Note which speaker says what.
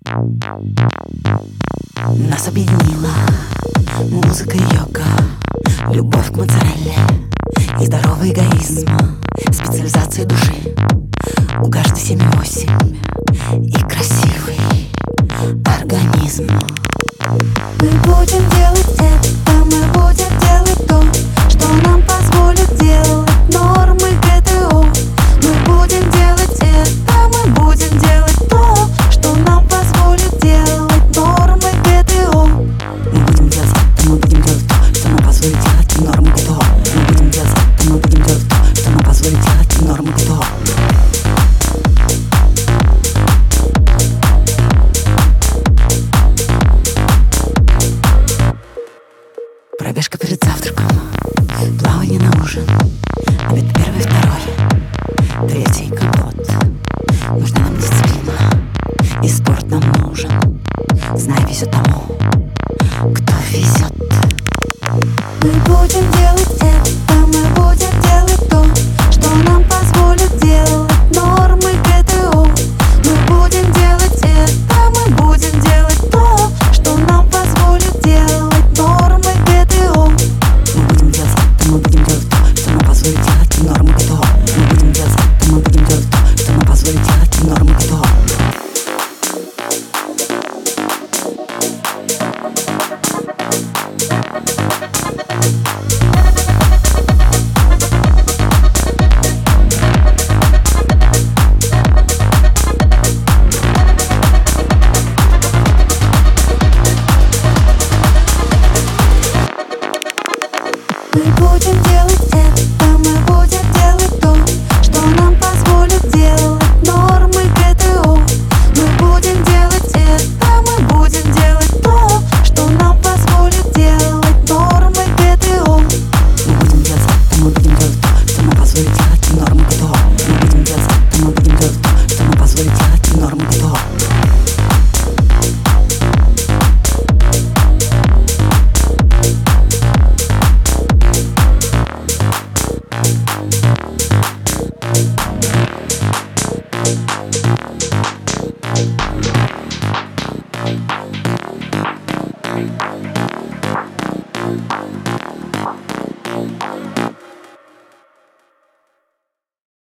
Speaker 1: Нас объединила музыка и йога, любовь к моцарелле и здоровый эгоизм, специализация души. У каждой 7-8 и красивый организм.
Speaker 2: Мы будем делать это, мы будем делать то, что нам позволит делать нормы ГТО. Мы будем делать это, мы будем делать то, что нам позволит делать нормы ГТО.
Speaker 1: Мы будем делать это, мы будем делать то, что нам позволит делать нормы ГТО. Мы будем делать это, мы будем делать то, что нам позволит делать нормы ГТО. Пробежка перед завтраком, плавание на ужин, обед первый, второй, третий компот. Нужна нам дисциплина, и спорт нам нужен. Знай, везет тому,